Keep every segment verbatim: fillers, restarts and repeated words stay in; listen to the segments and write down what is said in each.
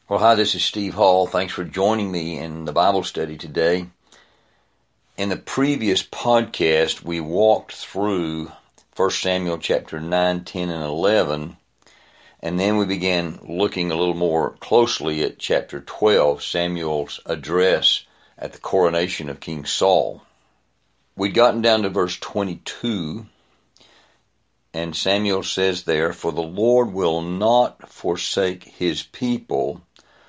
Well, hi, this is Steve Hall. Thanks for joining me in the Bible study today. In the previous podcast, we walked through First Samuel chapter nine, ten, and eleven, and then we began looking a little more closely at chapter twelve, Samuel's address at the coronation of King Saul. We'd gotten down to verse twenty-two, and Samuel says there, "For the Lord will not forsake his people."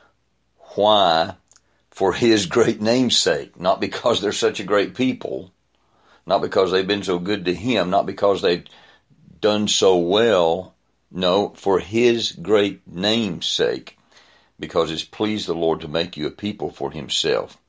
Why? For his great name's sake. Not because they're such a great people, not because they've been so good to him, not because they've done so well. No, for his great name's sake, because it's pleased the Lord to make you a people for himself.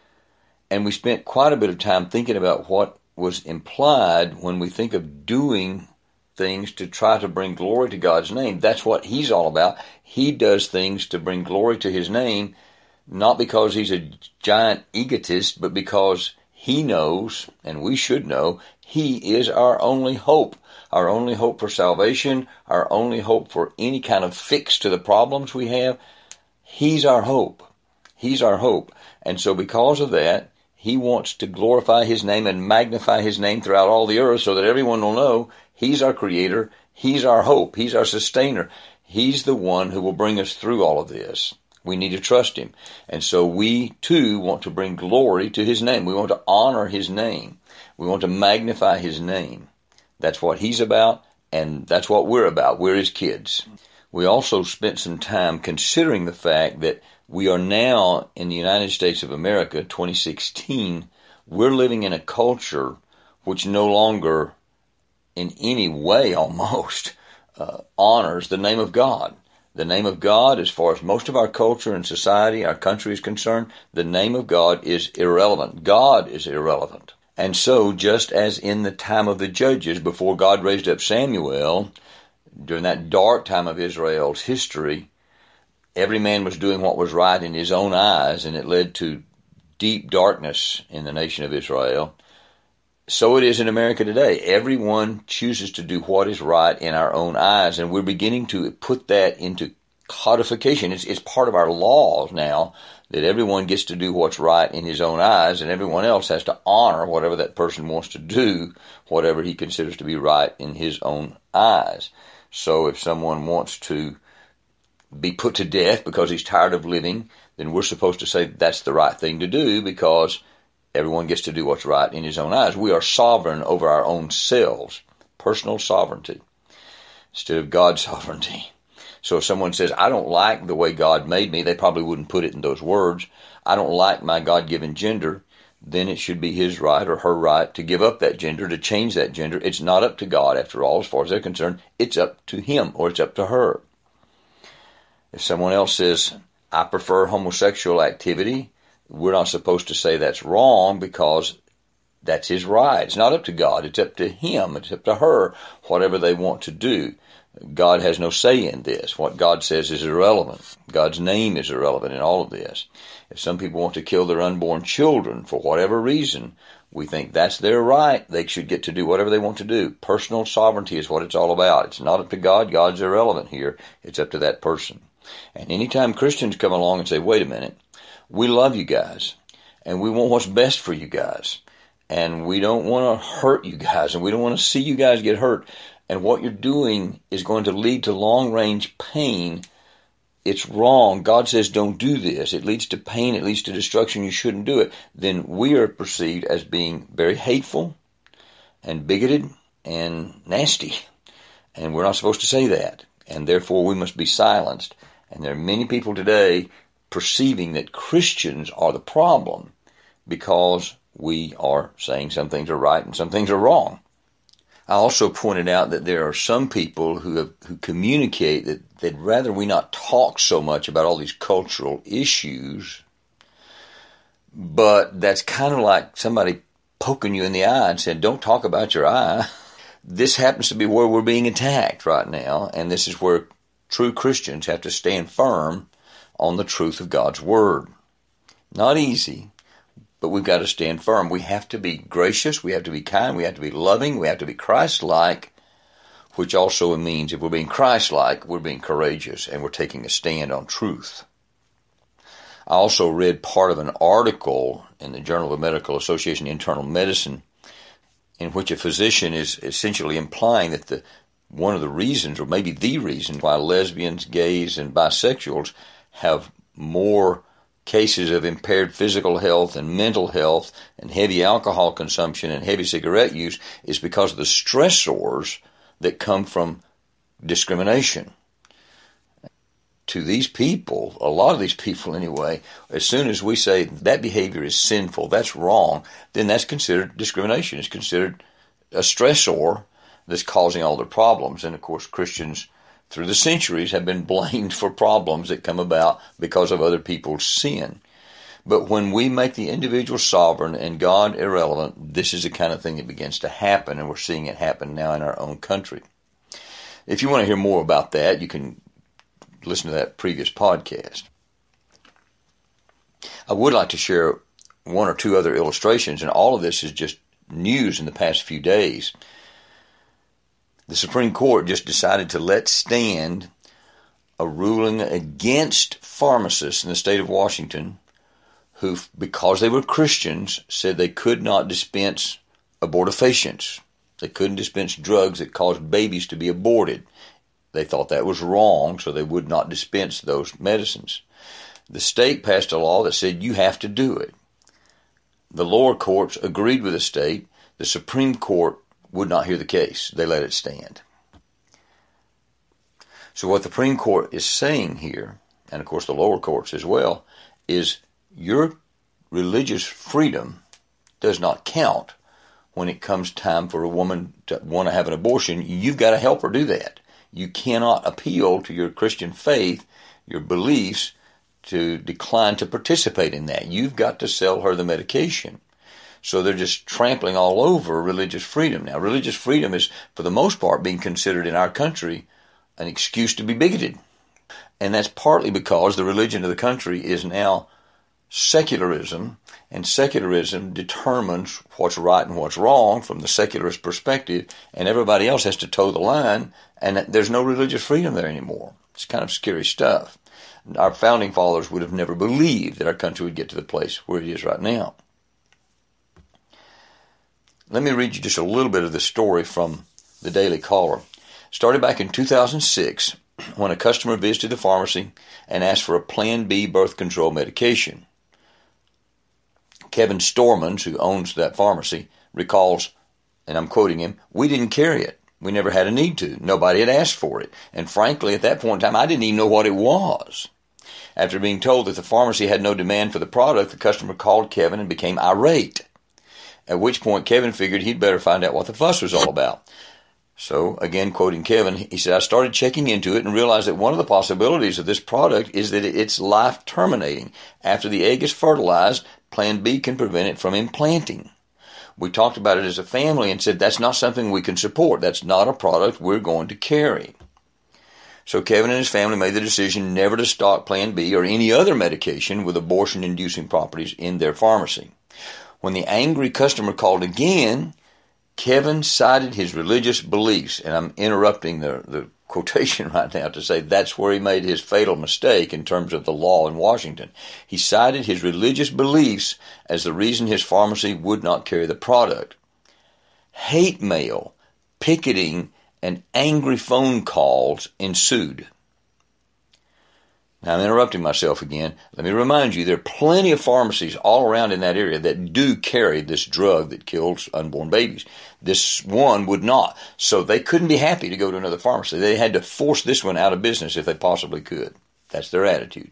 And we spent quite a bit of time thinking about what was implied when we think of doing things to try to bring glory to God's name. That's what he's all about. He does things to bring glory to his name, not because he's a giant egotist, but because he knows, and we should know, he is our only hope. Our only hope for salvation, our only hope for any kind of fix to the problems we have. He's our hope. He's our hope. And so because of that, he wants to glorify his name and magnify his name throughout all the earth so that everyone will know he's our creator, he's our hope, he's our sustainer. He's the one who will bring us through all of this. We need to trust him. And so we, too, want to bring glory to his name. We want to honor his name. We want to magnify his name. That's what he's about, and that's what we're about. We're his kids. We also spent some time considering the fact that we are now in the United States of America, twenty sixteen. We're living in a culture which no longer, in any way almost, uh, honors the name of God. The name of God, as far as most of our culture and society, our country is concerned, the name of God is irrelevant. God is irrelevant. And so, just as in the time of the judges, before God raised up Samuel, during that dark time of Israel's history, every man was doing what was right in his own eyes, and it led to deep darkness in the nation of Israel. So it is in America today. Everyone chooses to do what is right in our own eyes, and we're beginning to put that into codification. It's, it's part of our laws now that everyone gets to do what's right in his own eyes, and everyone else has to honor whatever that person wants to do, whatever he considers to be right in his own eyes. So if someone wants to be put to death because he's tired of living, then we're supposed to say that's the right thing to do because everyone gets to do what's right in his own eyes. We are sovereign over our own selves. Personal sovereignty instead of God's sovereignty. So if someone says, I don't like the way God made me, they probably wouldn't put it in those words. I don't like my God-given gender. Then it should be his right or her right to give up that gender, to change that gender. It's not up to God, after all, as far as they're concerned. It's up to him or it's up to her. If someone else says, I prefer homosexual activity, we're not supposed to say that's wrong because that's his right. It's not up to God. It's up to him. It's up to her, whatever they want to do. God has no say in this. What God says is irrelevant. God's name is irrelevant in all of this. If some people want to kill their unborn children for whatever reason, we think that's their right. They should get to do whatever they want to do. Personal sovereignty is what it's all about. It's not up to God. God's irrelevant here. It's up to that person. And anytime Christians come along and say, wait a minute, we love you guys, and we want what's best for you guys, and we don't want to hurt you guys, and we don't want to see you guys get hurt, and what you're doing is going to lead to long-range pain. It's wrong. God says don't do this. It leads to pain. It leads to destruction. You shouldn't do it. Then we are perceived as being very hateful and bigoted and nasty, and we're not supposed to say that, and therefore we must be silenced. And there are many people today perceiving that Christians are the problem because we are saying some things are right and some things are wrong. I also pointed out that there are some people who have, who communicate that they'd rather we not talk so much about all these cultural issues, but that's kind of like somebody poking you in the eye and saying, don't talk about your eye. This happens to be where we're being attacked right now, and this is where true Christians have to stand firm on the truth of God's Word. Not easy, but we've got to stand firm. We have to be gracious, we have to be kind, we have to be loving, we have to be Christ-like, which also means if we're being Christ-like, we're being courageous and we're taking a stand on truth. I also read part of an article in the Journal of the Medical Association Internal Medicine in which a physician is essentially implying that the one of the reasons, or maybe the reason, why lesbians, gays, and bisexuals have more cases of impaired physical health and mental health and heavy alcohol consumption and heavy cigarette use is because of the stressors that come from discrimination. To these people, a lot of these people anyway, as soon as we say that behavior is sinful, that's wrong, then that's considered discrimination. It's considered a stressor that's causing all the problems. And of course, Christians through the centuries have been blamed for problems that come about because of other people's sin. But when we make the individual sovereign and God irrelevant, this is the kind of thing that begins to happen, and we're seeing it happen now in our own country. If you want to hear more about that, you can listen to that previous podcast. I would like to share one or two other illustrations, and all of this is just news in the past few days. The Supreme Court just decided to let stand a ruling against pharmacists in the state of Washington who, because they were Christians, said they could not dispense abortifacients. They couldn't dispense drugs that caused babies to be aborted. They thought that was wrong, so they would not dispense those medicines. The state passed a law that said you have to do it. The lower courts agreed with the state. The Supreme Court would not hear the case. They let it stand. So what the Supreme Court is saying here, and of course the lower courts as well, is your religious freedom does not count when it comes time for a woman to want to have an abortion. You've got to help her do that. You cannot appeal to your Christian faith, your beliefs, to decline to participate in that. You've got to sell her the medication. So they're just trampling all over religious freedom. Now, religious freedom is, for the most part, being considered in our country an excuse to be bigoted. And that's partly because the religion of the country is now secularism, and secularism determines what's right and what's wrong from the secularist perspective, and everybody else has to toe the line, and there's no religious freedom there anymore. It's kind of scary stuff. Our founding fathers would have never believed that our country would get to the place where it is right now. Let me read you just a little bit of the story from the Daily Caller. Started back in two thousand six when a customer visited the pharmacy and asked for a Plan B birth control medication. Kevin Stormans, who owns that pharmacy, recalls, and I'm quoting him, "We didn't carry it. We never had a need to. Nobody had asked for it. And frankly, at that point in time, I didn't even know what it was." After being told that the pharmacy had no demand for the product, the customer called Kevin and became irate. At which point, Kevin figured he'd better find out what the fuss was all about. So, again, quoting Kevin, he said, "I started checking into it and realized that one of the possibilities of this product is that it's life-terminating. After the egg is fertilized, Plan B can prevent it from implanting. We talked about it as a family and said that's not something we can support. That's not a product we're going to carry." So Kevin and his family made the decision never to stock Plan B or any other medication with abortion-inducing properties in their pharmacy. When the angry customer called again, Kevin cited his religious beliefs, and I'm interrupting the, the quotation right now to say that's where he made his fatal mistake in terms of the law in Washington. He cited his religious beliefs as the reason his pharmacy would not carry the product. Hate mail, picketing, and angry phone calls ensued. Now, I'm interrupting myself again. Let me remind you, there are plenty of pharmacies all around in that area that do carry this drug that kills unborn babies. This one would not. So they couldn't be happy to go to another pharmacy. They had to force this one out of business if they possibly could. That's their attitude.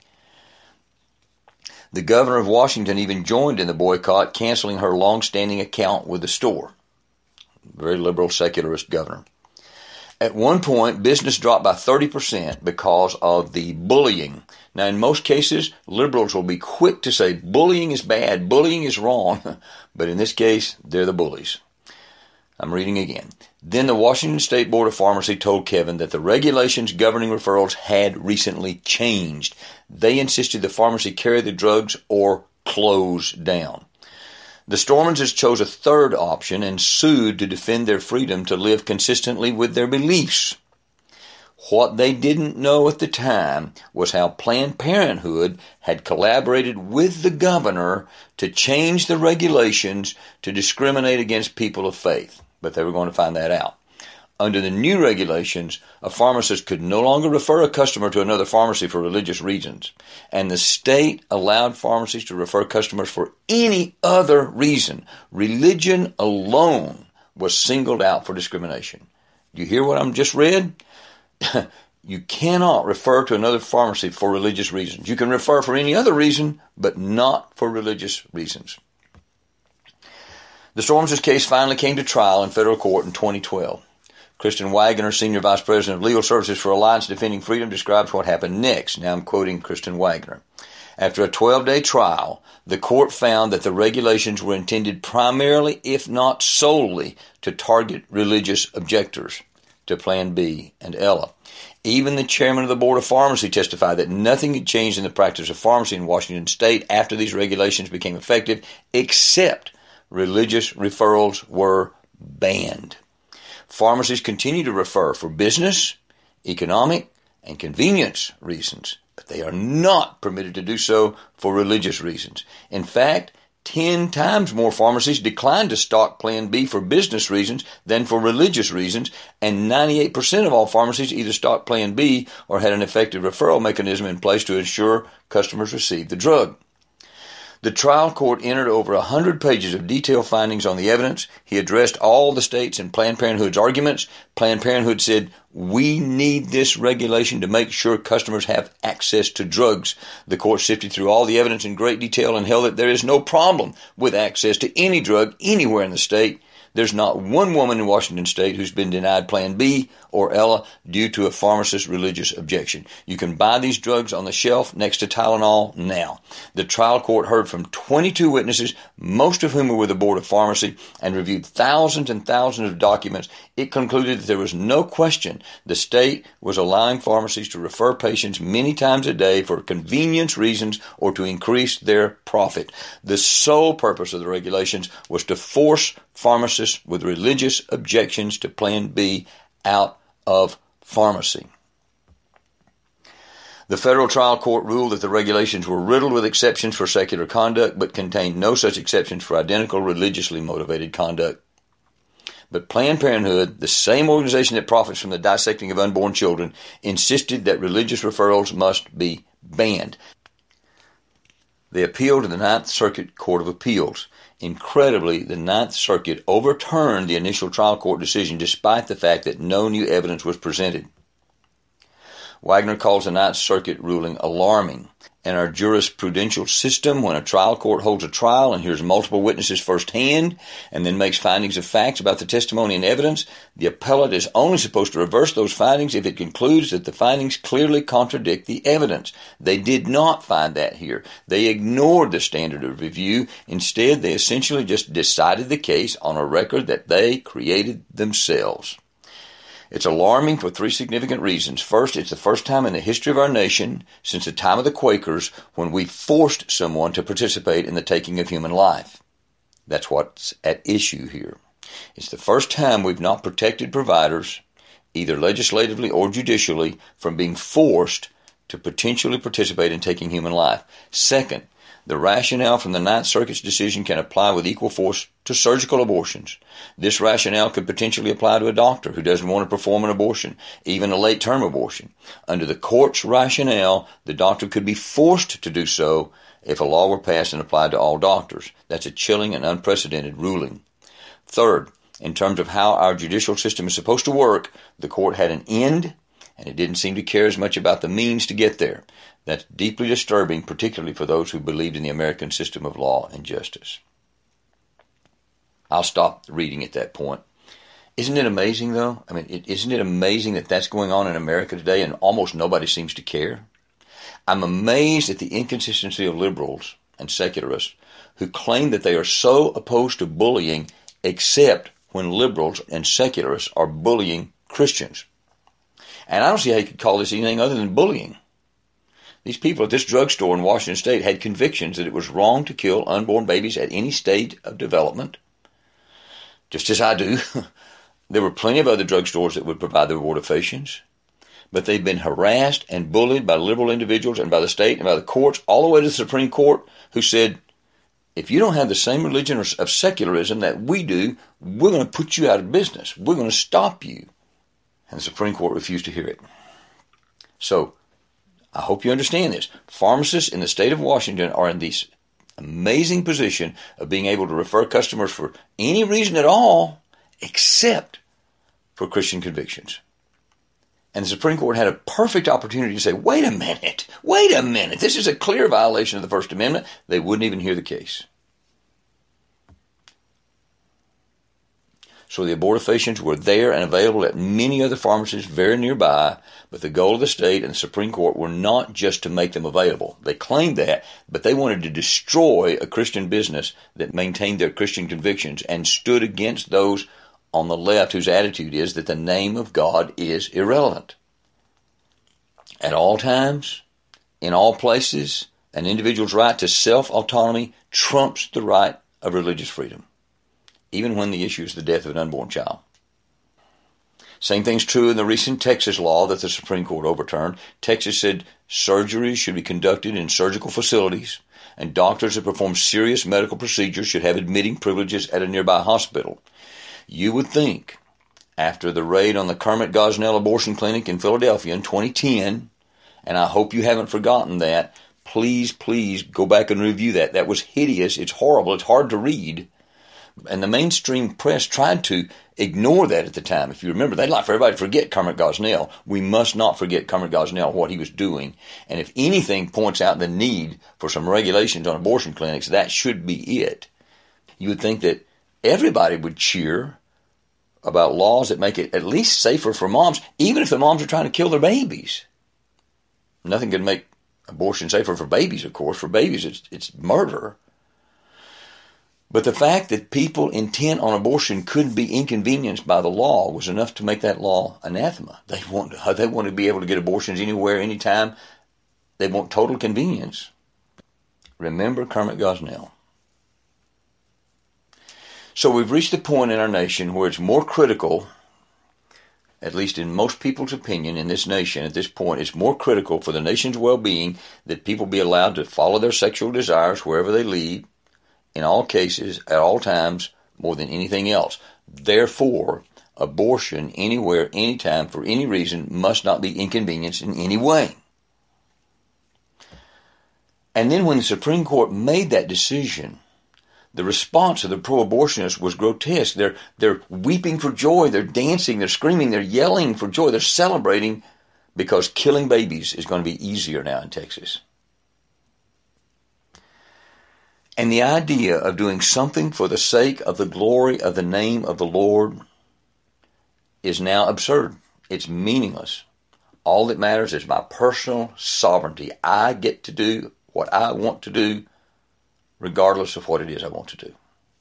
The governor of Washington even joined in the boycott, canceling her long-standing account with the store. Very liberal, secularist governor. At one point, business dropped by thirty percent because of the bullying. Now, in most cases, liberals will be quick to say bullying is bad, bullying is wrong. But in this case, they're the bullies. I'm reading again. Then the Washington State Board of Pharmacy told Kevin that the regulations governing referrals had recently changed. They insisted the pharmacy carry the drugs or close down. The Stormanses chose a third option and sued to defend their freedom to live consistently with their beliefs. What they didn't know at the time was how Planned Parenthood had collaborated with the governor to change the regulations to discriminate against people of faith. But they were going to find that out. Under the new regulations, a pharmacist could no longer refer a customer to another pharmacy for religious reasons, and the state allowed pharmacies to refer customers for any other reason. Religion alone was singled out for discrimination. Do you hear what I'm just read? You cannot refer to another pharmacy for religious reasons. You can refer for any other reason, but not for religious reasons. The Storms' case finally came to trial in federal court in twenty twelve. Kristen Wagner, Senior Vice President of Legal Services for Alliance Defending Freedom, describes what happened next. Now I'm quoting Kristen Wagner. After a twelve-day trial, the court found that the regulations were intended primarily, if not solely, to target religious objectors to Plan B and Ella. Even the chairman of the Board of Pharmacy testified that nothing had changed in the practice of pharmacy in Washington State after these regulations became effective, except religious referrals were banned. Pharmacies continue to refer for business, economic, and convenience reasons, but they are not permitted to do so for religious reasons. In fact, ten times more pharmacies declined to stock Plan B for business reasons than for religious reasons, and ninety-eight percent of all pharmacies either stocked Plan B or had an effective referral mechanism in place to ensure customers received the drug. The trial court entered over one hundred pages of detailed findings on the evidence. He addressed all the states and Planned Parenthood's arguments. Planned Parenthood said, "We need this regulation to make sure customers have access to drugs." The court sifted through all the evidence in great detail and held that there is no problem with access to any drug anywhere in the state. There's not one woman in Washington State who's been denied Plan B or Ella due to a pharmacist's religious objection. You can buy these drugs on the shelf next to Tylenol now. The trial court heard from twenty-two witnesses, most of whom were with the Board of Pharmacy, and reviewed thousands and thousands of documents. It concluded that there was no question the state was allowing pharmacies to refer patients many times a day for convenience reasons or to increase their profit. The sole purpose of the regulations was to force pharmacists with religious objections to Plan B out of pharmacy. The federal trial court ruled that the regulations were riddled with exceptions for secular conduct, but contained no such exceptions for identical religiously motivated conduct. But Planned Parenthood, the same organization that profits from the dissecting of unborn children, insisted that religious referrals must be banned. They appealed to the Ninth Circuit Court of Appeals. Incredibly, the Ninth Circuit overturned the initial trial court decision despite the fact that no new evidence was presented. Wagner calls the Ninth Circuit ruling alarming. In our jurisprudential system, when a trial court holds a trial and hears multiple witnesses firsthand and then makes findings of facts about the testimony and evidence, the appellate is only supposed to reverse those findings if it concludes that the findings clearly contradict the evidence. They did not find that here. They ignored the standard of review. Instead, they essentially just decided the case on a record that they created themselves. It's alarming for three significant reasons. First, it's the first time in the history of our nation, since the time of the Quakers, when we forced someone to participate in the taking of human life. That's what's at issue here. It's the first time we've not protected providers, either legislatively or judicially, from being forced to potentially participate in taking human life. Second, the rationale from the Ninth Circuit's decision can apply with equal force to surgical abortions. This rationale could potentially apply to a doctor who doesn't want to perform an abortion, even a late-term abortion. Under the court's rationale, the doctor could be forced to do so if a law were passed and applied to all doctors. That's a chilling and unprecedented ruling. Third, in terms of how our judicial system is supposed to work, the court had an end, and it didn't seem to care as much about the means to get there. That's deeply disturbing, particularly for those who believed in the American system of law and justice. I'll stop reading at that point. Isn't it amazing, though? I mean, it, isn't it amazing that that's going on in America today and almost nobody seems to care? I'm amazed at the inconsistency of liberals and secularists who claim that they are so opposed to bullying except when liberals and secularists are bullying Christians. And I don't see how you could call this anything other than bullying. These people at this drugstore in Washington State had convictions that it was wrong to kill unborn babies at any stage of development, just as I do. There were plenty of other drugstores that would provide the abortifacients. but they've been harassed and bullied by liberal individuals and by the state and by the courts, all the way to the Supreme Court, who said, if you don't have the same religion of secularism that we do, we're going to put you out of business. We're going to stop you. And the Supreme Court refused to hear it. So, I hope you understand this. Pharmacists in the state of Washington are in this amazing position of being able to refer customers for any reason at all except for Christian convictions. And the Supreme Court had a perfect opportunity to say, wait a minute, wait a minute, this is a clear violation of the First Amendment. They wouldn't even hear the case. So the abortifacients were there and available at many other pharmacies very nearby, but the goal of the state and the Supreme Court were not just to make them available. They claimed that, but they wanted to destroy a Christian business that maintained their Christian convictions and stood against those on the left whose attitude is that the name of God is irrelevant. At all times, in all places, an individual's right to self-autonomy trumps the right of religious freedom, even when the issue is the death of an unborn child. Same thing's true in the recent Texas law that the Supreme Court overturned. Texas said surgeries should be conducted in surgical facilities, and doctors that perform serious medical procedures should have admitting privileges at a nearby hospital. You would think, after the raid on the Kermit Gosnell abortion clinic in Philadelphia in twenty ten, and I hope you haven't forgotten that, please, please go back and review that. That was hideous. It's horrible. It's hard to read. And the mainstream press tried to ignore that at the time. If you remember, they'd like for everybody to forget Kermit Gosnell. We must not forget Kermit Gosnell, what he was doing. And if anything points out the need for some regulations on abortion clinics, that should be it. You would think that everybody would cheer about laws that make it at least safer for moms, even if the moms are trying to kill their babies. Nothing can make abortion safer for babies, of course. For babies, it's, it's murder. But the fact that people intent on abortion couldn't be inconvenienced by the law was enough to make that law anathema. They want, they want to be able to get abortions anywhere, anytime. They want total convenience. Remember Kermit Gosnell. So we've reached the point in our nation where it's more critical, at least in most people's opinion in this nation at this point, it's more critical for the nation's well-being that people be allowed to follow their sexual desires wherever they lead, in all cases, at all times, more than anything else. Therefore, abortion anywhere, anytime, for any reason, must not be inconvenienced in any way. And then when the Supreme Court made that decision, the response of the pro-abortionists was grotesque. They're, they're weeping for joy. They're dancing. They're screaming. They're yelling for joy. They're celebrating because killing babies is going to be easier now in Texas. And the idea of doing something for the sake of the glory of the name of the Lord is now absurd. It's meaningless. All that matters is my personal sovereignty. I get to do what I want to do, regardless of what it is I want to do.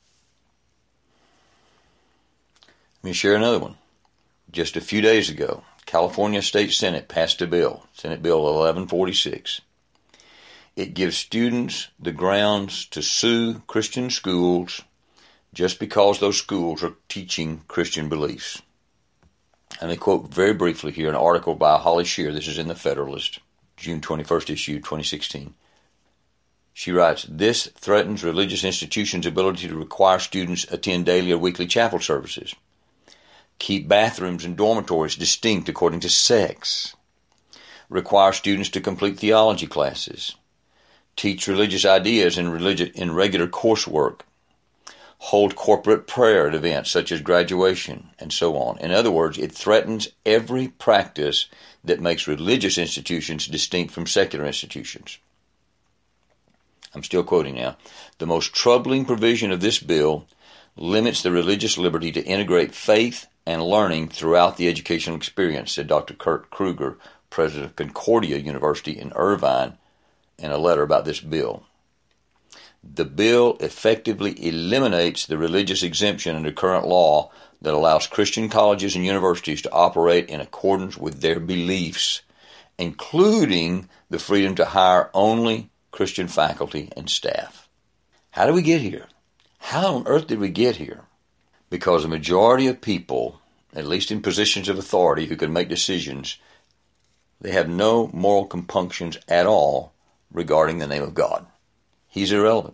Let me share another one. Just a few days ago, California State Senate passed a bill, Senate Bill eleven forty-six. It gives students the grounds to sue Christian schools just because those schools are teaching Christian beliefs. And they quote very briefly here an article by Holly Shear. This is in the Federalist, June twenty-first issue, twenty sixteen. She writes, "This threatens religious institutions' ability to require students attend daily or weekly chapel services, keep bathrooms and dormitories distinct according to sex, require students to complete theology classes, teach religious ideas in, religi- in regular coursework, hold corporate prayer at events such as graduation, and so on." In other words, it threatens every practice that makes religious institutions distinct from secular institutions. I'm still quoting now. "The most troubling provision of this bill limits the religious liberty to integrate faith and learning throughout the educational experience," said Doctor Kurt Kruger, president of Concordia University in Irvine, in a letter about this bill. "The bill effectively eliminates the religious exemption under current law that allows Christian colleges and universities to operate in accordance with their beliefs, including the freedom to hire only Christian faculty and staff." How did we get here? How on earth did we get here? Because the majority of people, at least in positions of authority who can make decisions, They have no moral compunctions at all regarding the name of God. He's irrelevant.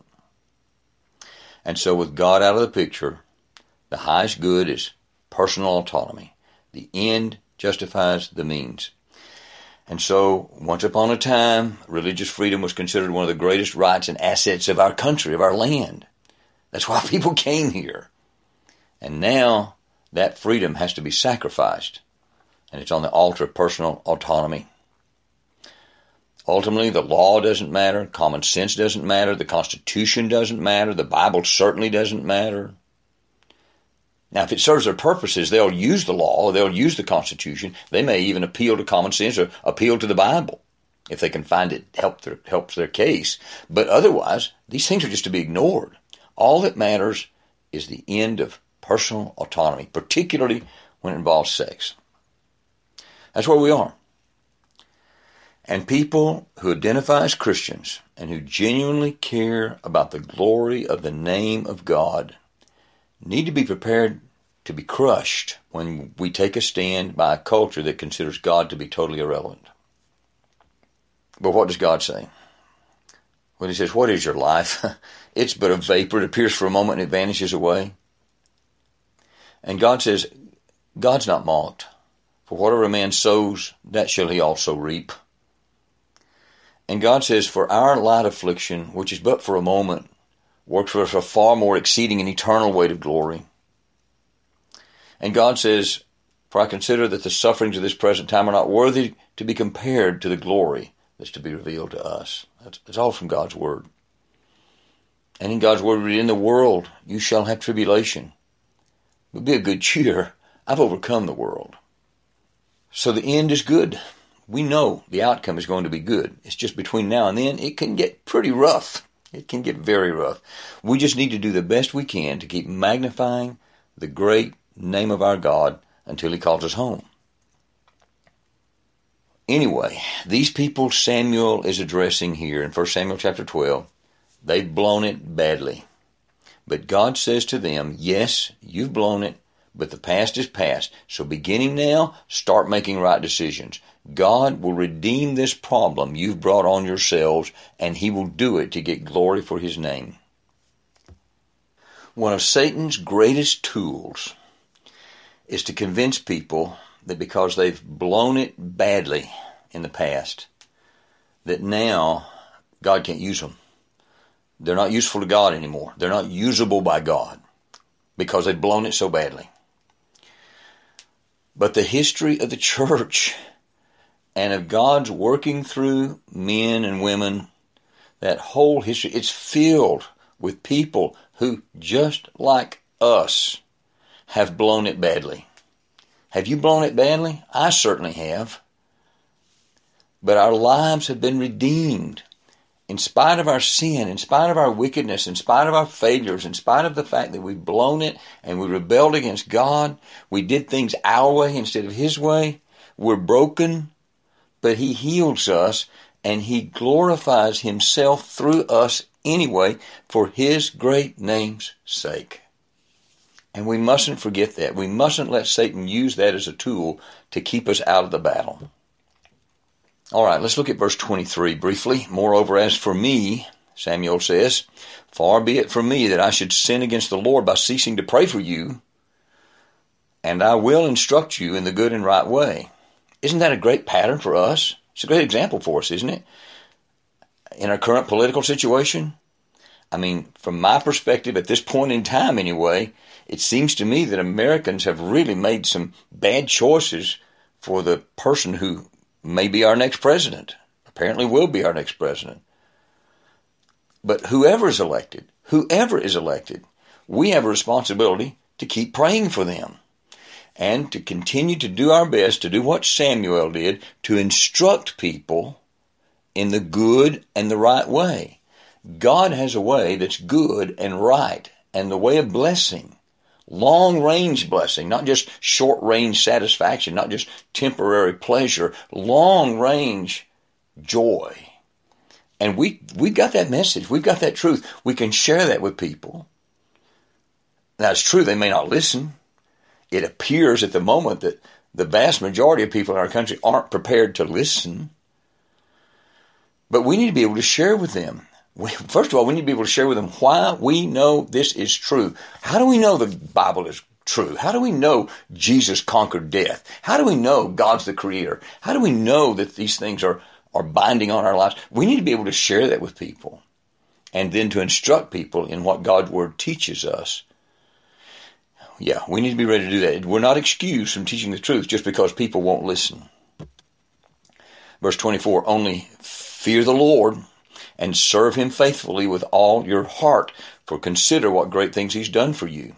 And so with God out of the picture, the highest good is personal autonomy. The end justifies the means. And so, once upon a time, religious freedom was considered one of the greatest rights and assets of our country, of our land. That's why people came here. And now, that freedom has to be sacrificed. And it's on the altar of personal autonomy. Ultimately, the law doesn't matter, common sense doesn't matter, the Constitution doesn't matter, the Bible certainly doesn't matter. Now, if it serves their purposes, they'll use the law, they'll use the Constitution. They may even appeal to common sense or appeal to the Bible if they can find it help their, helps their case. But otherwise, these things are just to be ignored. All that matters is the end of personal autonomy, particularly when it involves sex. That's where we are. And people who identify as Christians and who genuinely care about the glory of the name of God need to be prepared to be crushed when we take a stand by a culture that considers God to be totally irrelevant. But what does God say? Well, he says, what is your life? It's but a vapor. It appears for a moment and it vanishes away. And God says, God's not mocked. For whatever a man sows, that shall he also reap. And God says, for our light affliction, which is but for a moment, works for us a far more exceeding and eternal weight of glory. And God says, for I consider that the sufferings of this present time are not worthy to be compared to the glory that's to be revealed to us. That's, that's all from God's word. And in God's word, in the world you shall have tribulation. But be of good cheer. I've overcome the world. So the end is good. We know the outcome is going to be good. It's just between now and then, it can get pretty rough. It can get very rough. We just need to do the best we can to keep magnifying the great name of our God until he calls us home. Anyway, these people Samuel is addressing here in First Samuel chapter twelve, they've blown it badly. But God says to them, yes, you've blown it, but the past is past. So beginning now, start making right decisions. God will redeem this problem you've brought on yourselves, and he will do it to get glory for his name. One of Satan's greatest tools is to convince people that because they've blown it badly in the past, that now God can't use them. They're not useful to God anymore. They're not usable by God because they've blown it so badly. But the history of the church and of God's working through men and women, that whole history, it's filled with people who, just like us, have blown it badly. Have you blown it badly? I certainly have. But our lives have been redeemed. In spite of our sin, in spite of our wickedness, in spite of our failures, in spite of the fact that we've blown it and we rebelled against God, we did things our way instead of his way, we're broken, but he heals us and he glorifies himself through us anyway for his great name's sake. And we mustn't forget that. We mustn't let Satan use that as a tool to keep us out of the battle. All right, let's look at verse twenty-three briefly. Moreover, as for me, Samuel says, far be it from me that I should sin against the Lord by ceasing to pray for you, and I will instruct you in the good and right way. Isn't that a great pattern for us? It's a great example for us, isn't it? In our current political situation, I mean, from my perspective at this point in time anyway, it seems to me that Americans have really made some bad choices for the person who may be our next president, apparently will be our next president. But whoever is elected, whoever is elected, we have a responsibility to keep praying for them and to continue to do our best to do what Samuel did, to instruct people in the good and the right way. God has a way that's good and right, and the way of blessing. Long-range blessing, not just short-range satisfaction, not just temporary pleasure, long-range joy. And we we got that message. We've got that truth. We can share that with people. Now, it's true they may not listen. It appears at the moment that the vast majority of people in our country aren't prepared to listen. But we need to be able to share with them. We, first of all, we need to be able to share with them why we know this is true. How do we know the Bible is true? How do we know Jesus conquered death? How do we know God's the creator? How do we know that these things are, are binding on our lives? We need to be able to share that with people, and then to instruct people in what God's word teaches us. Yeah, we need to be ready to do that. We're not excused from teaching the truth just because people won't listen. Verse twenty-four, only fear the Lord and serve him faithfully with all your heart, for consider what great things he's done for you.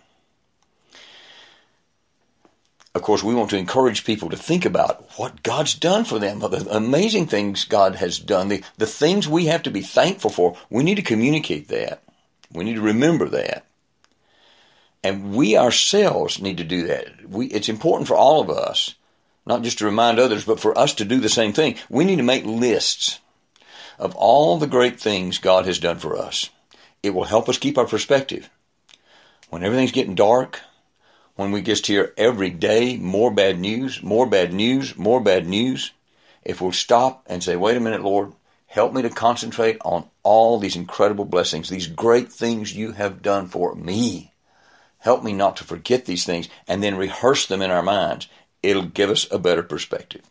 Of course, we want to encourage people to think about what God's done for them, the amazing things God has done, the, the things we have to be thankful for. We need to communicate that. We need to remember that. And we ourselves need to do that. We, it's important for all of us, not just to remind others, but for us to do the same thing. We need to make lists of all the great things God has done for us. It will help us keep our perspective. When everything's getting dark, when we just hear every day more bad news, more bad news, more bad news, if we'll stop and say, wait a minute, Lord, help me to concentrate on all these incredible blessings, these great things you have done for me. Help me not to forget these things, and then rehearse them in our minds. It'll give us a better perspective.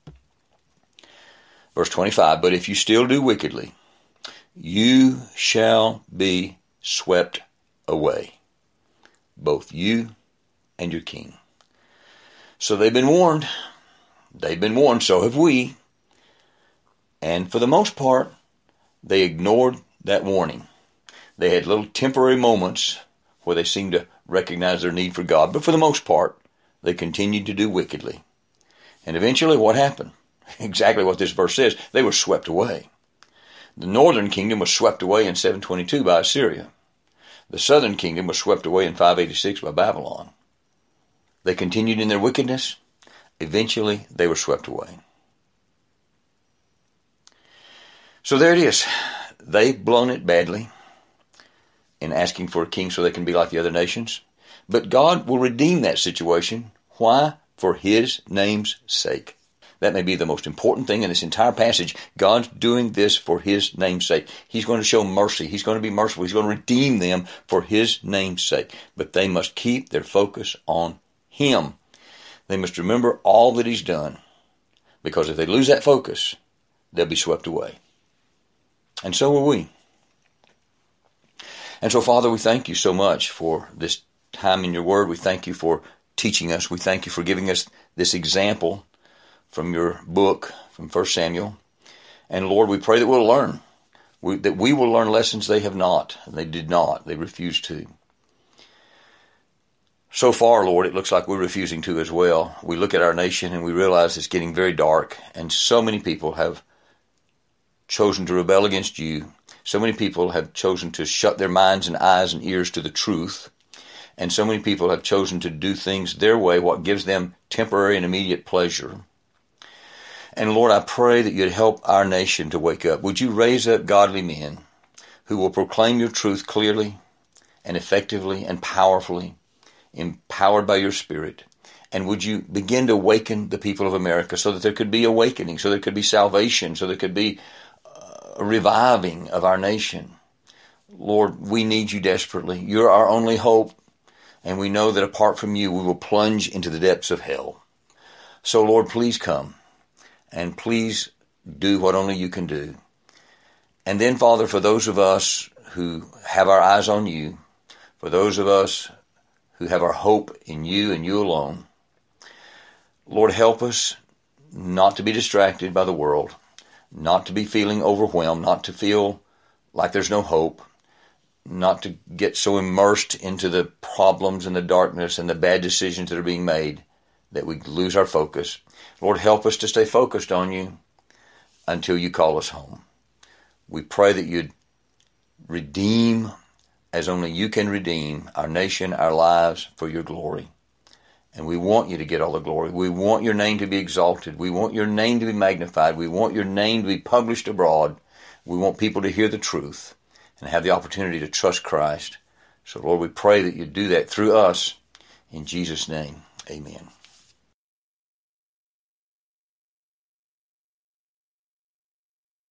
Verse twenty-five, but if you still do wickedly, you shall be swept away, both you and your king. So they've been warned. They've been warned, so have we. And for the most part, they ignored that warning. They had little temporary moments where they seemed to recognize their need for God. But for the most part, they continued to do wickedly. And eventually what happened? Exactly what this verse says. They were swept away. The northern kingdom was swept away in seven twenty-two by Assyria. The southern kingdom was swept away in five eighty-six by Babylon. They continued in their wickedness. Eventually, they were swept away. So there it is. They've blown it badly in asking for a king so they can be like the other nations. But God will redeem that situation. Why? For his name's sake. That may be the most important thing in this entire passage. God's doing this for his name's sake. He's going to show mercy. He's going to be merciful. He's going to redeem them for his name's sake. But they must keep their focus on him. They must remember all that he's done. Because if they lose that focus, they'll be swept away. And so will we. And so, Father, we thank you so much for this time in your word. We thank you for teaching us. We thank you for giving us this example from your book, from First Samuel. And Lord, we pray that we'll learn, we, that we will learn lessons they have not. They did not. They refused to. So far, Lord, it looks like we're refusing to as well. We look at our nation and we realize it's getting very dark, and so many people have chosen to rebel against you. So many people have chosen to shut their minds and eyes and ears to the truth. And so many people have chosen to do things their way, what gives them temporary and immediate pleasure. And Lord, I pray that you'd help our nation to wake up. Would you raise up godly men who will proclaim your truth clearly and effectively and powerfully, empowered by your Spirit? And would you begin to awaken the people of America so that there could be awakening, so there could be salvation, so there could be a reviving of our nation. Lord, we need you desperately. You're our only hope, and we know that apart from you, we will plunge into the depths of hell. So, Lord, please come, and please do what only you can do. And then, Father, for those of us who have our eyes on you, for those of us who have our hope in you and you alone, Lord, help us not to be distracted by the world, not to be feeling overwhelmed, not to feel like there's no hope, not to get so immersed into the problems and the darkness and the bad decisions that are being made that we lose our focus. Lord, help us to stay focused on you until you call us home. We pray that you'd redeem, as only you can redeem, our nation, our lives for your glory. And we want you to get all the glory. We want your name to be exalted. We want your name to be magnified. We want your name to be published abroad. We want people to hear the truth and have the opportunity to trust Christ. So, Lord, we pray that you do that through us. In Jesus' name, amen.